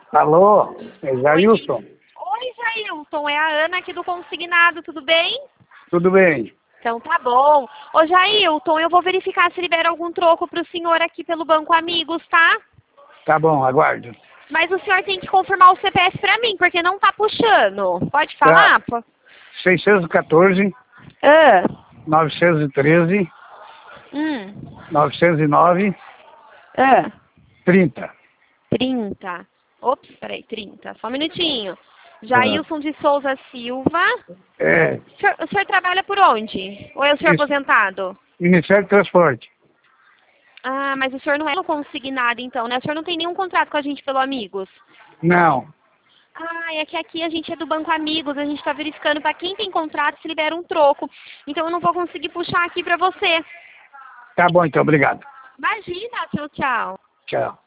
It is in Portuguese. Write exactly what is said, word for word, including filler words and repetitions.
Alô, é Jailson? Oi, Jailson, é a Ana aqui do Consignado, tudo bem? Tudo bem? Então tá bom. Ô, Jailson, eu vou verificar se libera algum troco para o senhor aqui pelo Banco Amigos, tá? Tá bom, aguardo. Mas o senhor tem que confirmar o C P F para mim, porque não tá puxando. Pode falar? Tá. seiscentos e quatorze, Ah. novecentos e treze, Hum. novecentos e nove, Ah. trinta. trinta. Ops, peraí, trinta. Só um minutinho. Tá. Jailson de Souza Silva. É, O senhor, o senhor trabalha por onde? Ou é o senhor Isso. aposentado? Ministério do Transporte. Ah, mas o senhor não é no consignado, então, né? O senhor não tem nenhum contrato com a gente pelo Amigos? Não. Ah, é que aqui a gente é do Banco Amigos, a gente está verificando para quem tem contrato se libera um troco. Então eu não vou conseguir puxar aqui para você. Tá bom, então, obrigado. Imagina, tchau, tchau. Tchau.